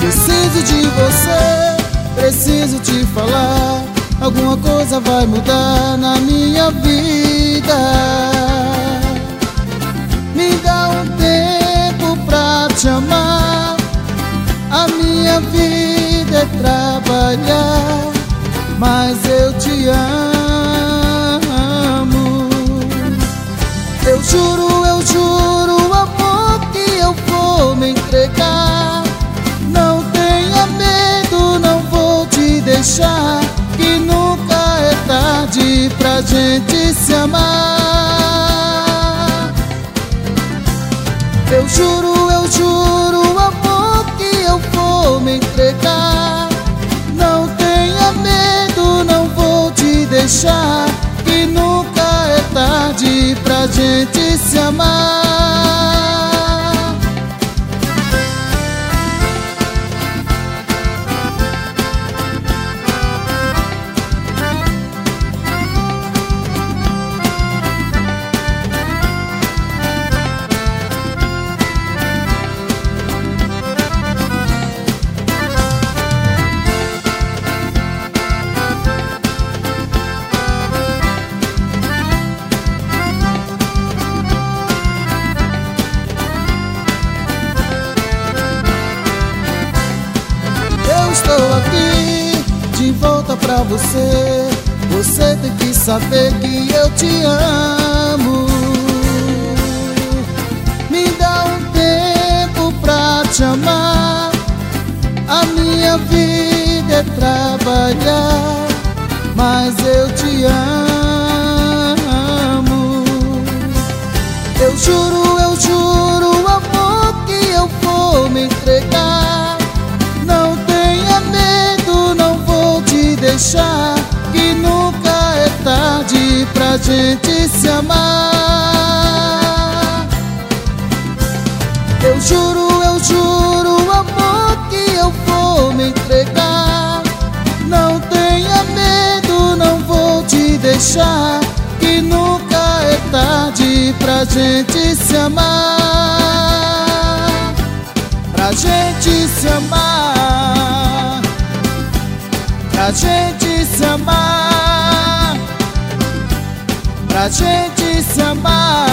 Preciso de você, preciso te falar. Alguma coisa vai mudar na minha vida. Me dá um tempo pra te amar. A minha vida é trabalhar, mas eu te amo. Eu juro, amor, que eu vou me entregar. Não tenha medo, não vou te deixar, que nunca é tarde pra gente se amar. Eu juro, amor, que eu vou me entregar. Não tenha medo, não vou te deixar, que nunca é tarde pra gente se amar. Estou aqui de volta pra você. Você tem que saber que eu te amo. Me dá um tempo pra te amar. A minha vida é trabalhar, mas eu te amo. Eu juro, amor, que eu vou me entregar. Não tenha medo, não vou te deixar, que nunca é tarde pra gente se amar. Eu juro, amor, que eu vou me entregar. Não tenha medo, não vou te deixar, que nunca é tarde pra gente se amar. Pra gente se amar, pra gente se amar, pra gente se amar.